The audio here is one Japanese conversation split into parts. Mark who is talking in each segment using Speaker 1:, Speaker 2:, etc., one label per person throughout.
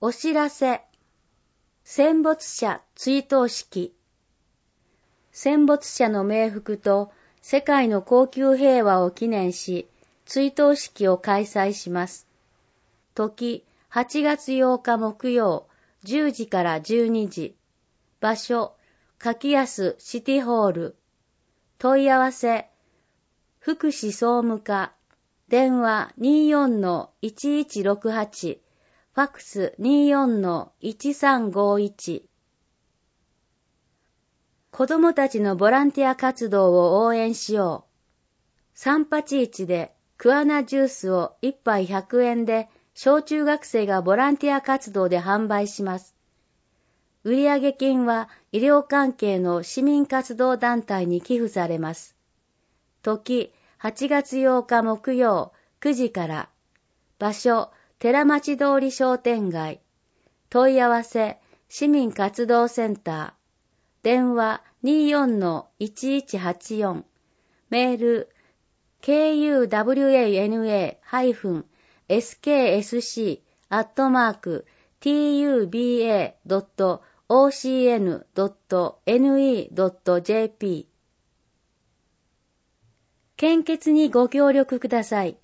Speaker 1: お知らせ。戦没者追悼式。戦没者の冥福と世界の恒久平和を記念し、追悼式を開催します。時、8月8日木曜、10時から12時。場所、柿安シティホール。問い合わせ、福祉総務課。電話 24-1168。ファックス 24-1351。子供たちのボランティア活動を応援しよう。381で桑名ジュースを1杯100円で小中学生がボランティア活動で販売します。売上金は医療関係の市民活動団体に寄付されます。時、8月8日木曜9時から。場所、寺町通り商店街。問い合わせ、市民活動センター。電話 24-1184。メール、kuwana-sksuc@tuba.ocn.ne.jp。献血にご協力ください。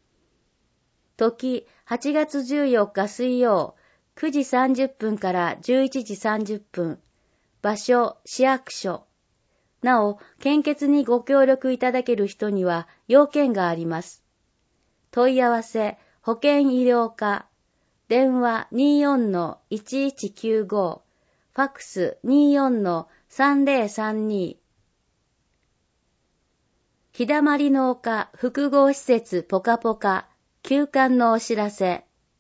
Speaker 1: 時、8月14日水曜、9時30分から11時30分。場所、市役所。なお、献血にご協力いただける人には要件があります。問い合わせ、保健医療課。電話 24-1195。ファックス 24-3032。日だまりの丘複合施設ポカポカ休館のお知らせ。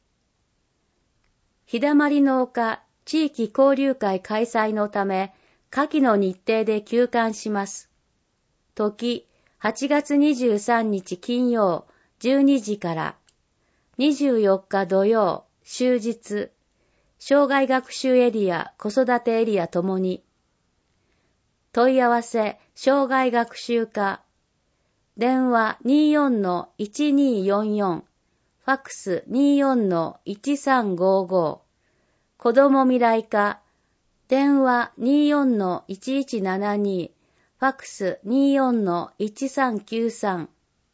Speaker 1: 日だまりの丘地域交流会開催のため下記の日程で休館します。時、8月23日金曜12時から。24日土曜終日。障害学習エリア、子育てエリアともに。問い合わせ、障害学習課。電話 24-1244。ファックス 24-1355。子ども未来課。電話 24-1172。ファックス 24-1393。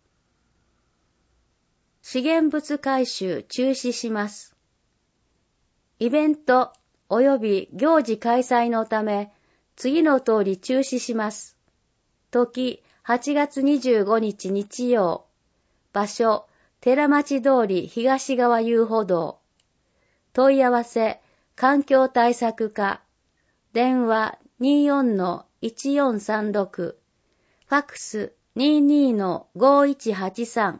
Speaker 1: 資源物回収中止します。イベント及び行事開催のため、次の通り中止します。時、8月25日日曜。場所、寺町通り東側遊歩道。問い合わせ、環境対策課。電話 24-1436。ファックス 22-5183。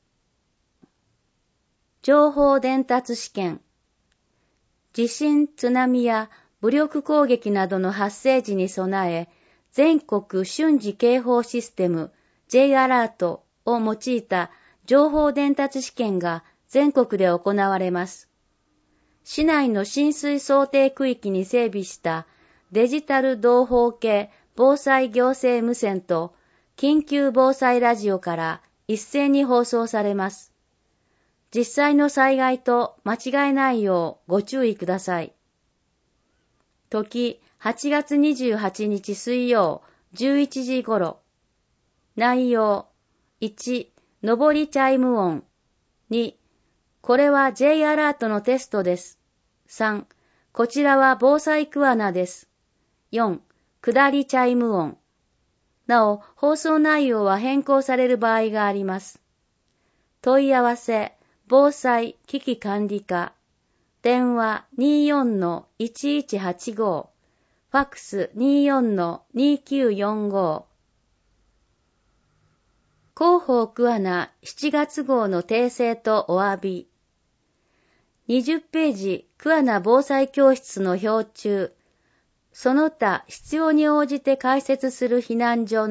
Speaker 1: 情報伝達試験。地震、津波や武力攻撃などの発生時に備え、全国瞬時警報システム J アラートを用いた情報伝達試験が全国で行われます。市内の浸水想定区域に整備したデジタル同胞系防災行政無線と緊急防災ラジオから一斉に放送されます。実際の災害と間違えないようご注意ください。時、8月28日水曜11時頃。内容、1、上りチャイム音。2、これは J アラートのテストです。3、こちらは防災クワナです。4、下りチャイム音。なお、放送内容は変更される場合があります。問い合わせ、防災危機管理課。電話 24-1185。ファックス 24-2945。広報桑名7月号の訂正とお詫び。20ページ桑名防災教室の表中、その他必要に応じて開設する避難所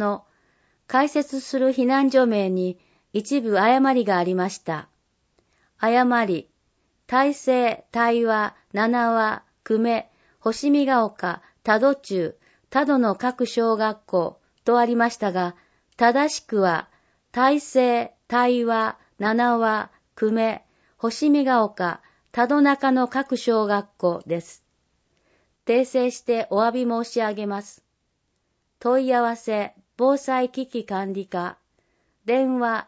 Speaker 1: 名に一部誤りがありました。誤り、大成、大和、七和、久米、星見ヶ丘、多度中、多度の各小学校とありましたが、正しくは、大成、大和、七和、久米、星見ヶ丘、 多度中の各小学校です。訂正してお詫び申し上げます。問い合わせ防災危機管理課、電話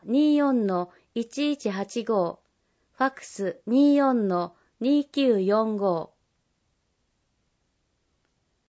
Speaker 1: 24-1185、ファックス 24-2945